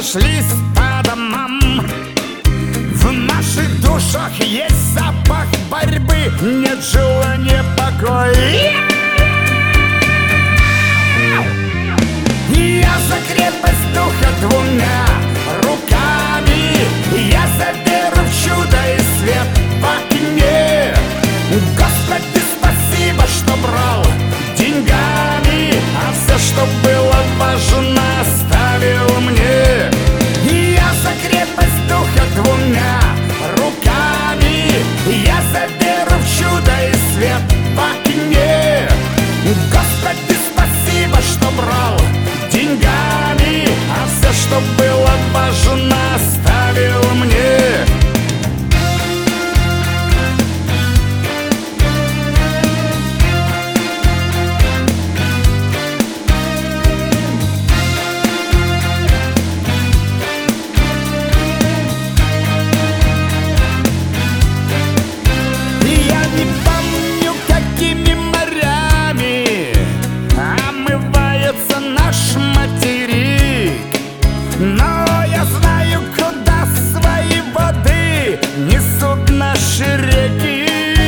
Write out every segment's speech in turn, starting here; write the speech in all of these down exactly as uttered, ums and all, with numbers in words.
разошлись по домам. В наших душах есть запах борьбы, нет желания покоя. Я за крепость духа двумя руками, я за веру в чудо и свет в окне. Господи, спасибо, что брал деньгами, а все, что было важно, оставил мне. Я за крепость духа двумя руками, я за веру в чудо и свет в окне. Господи, спасибо, что брал деньгами, а все, что было важно, оставил мне. Я не помню, какими морями омывается наш материк, но я знаю, куда свои воды несут наши реки.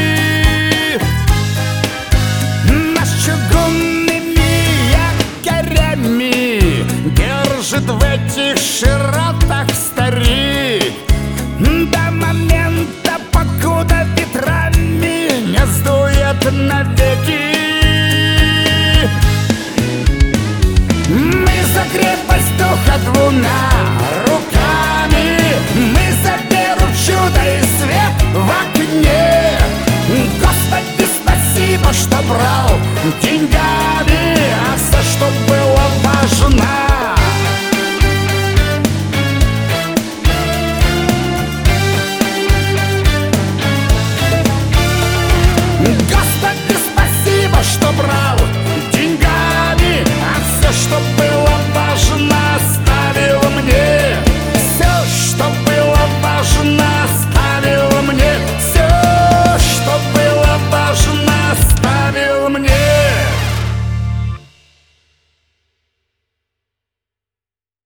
Нас чугунными якорями держит в этих широтах старик до момента, покуда ветрами не сдует навеки. Мы за крепость духа двумя руками, мы за веру в чудо и свет в окне. Господи, спасибо, что брал деньгами, а все, что было важно,